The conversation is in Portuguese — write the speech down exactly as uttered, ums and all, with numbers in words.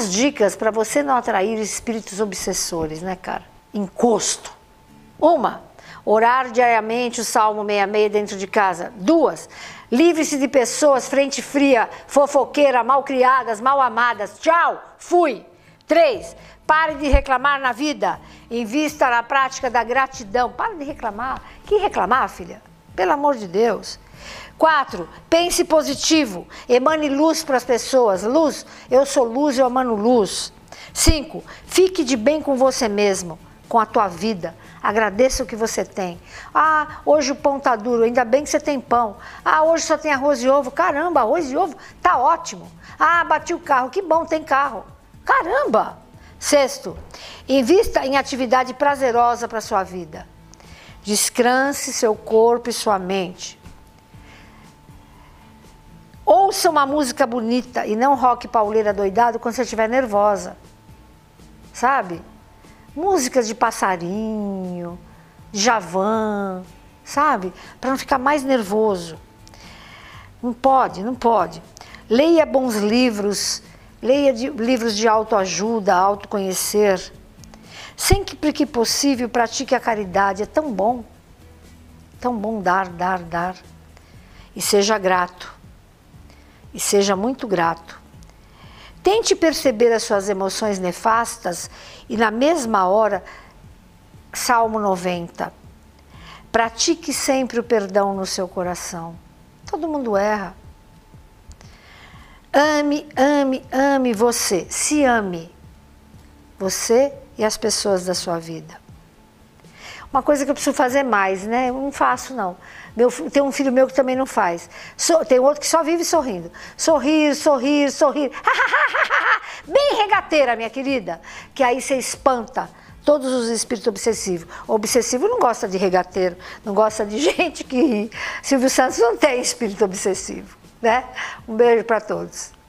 Algumas dicas para você não atrair espíritos obsessores, né, cara? Encosto. Uma, orar diariamente o Salmo sessenta e seis dentro de casa. Duas, livre-se de pessoas frente fria, fofoqueira, malcriadas, mal amadas. Tchau, fui. Três, pare de reclamar na vida. Invista na prática da gratidão. Pare de reclamar. Que reclamar, filha? Pelo amor de Deus. Quatro, pense positivo. Emane luz para as pessoas. Luz, eu sou luz, eu emano luz. Cinco, fique de bem com você mesmo, com a tua vida. Agradeça o que você tem. Ah, hoje o pão tá duro, ainda bem que você tem pão. Ah, hoje só tem arroz e ovo. Caramba, arroz e ovo tá ótimo. Ah, bati o carro, que bom, tem carro. Caramba! Sexto, invista em atividade prazerosa para a sua vida. Descanse seu corpo e sua mente. Ouça uma música bonita e não rock pauleira doidado quando você estiver nervosa. Sabe? Músicas de passarinho, de Djavan, sabe? Para não ficar mais nervoso. Não pode, não pode. Leia bons livros, leia de, livros de autoajuda, autoconhecer. Sempre que possível, pratique a caridade. É tão bom, tão bom dar, dar, dar. E seja grato. E seja muito grato. Tente perceber as suas emoções nefastas e, na mesma hora, Salmo noventa. Pratique sempre o perdão no seu coração. Todo mundo erra. Ame, ame, ame você. Se ame. Você e as pessoas da sua vida. Uma coisa que eu preciso fazer mais, né? Eu não faço, não. Meu, tem um filho meu que também não faz. So, tem outro que só vive sorrindo. Sorrir, sorrir, sorrir. Bem regateira, minha querida. Que aí você espanta todos os espíritos obsessivos. O obsessivo não gosta de regateiro, não gosta de gente que ri. Silvio Santos não tem espírito obsessivo, né? Um beijo para todos.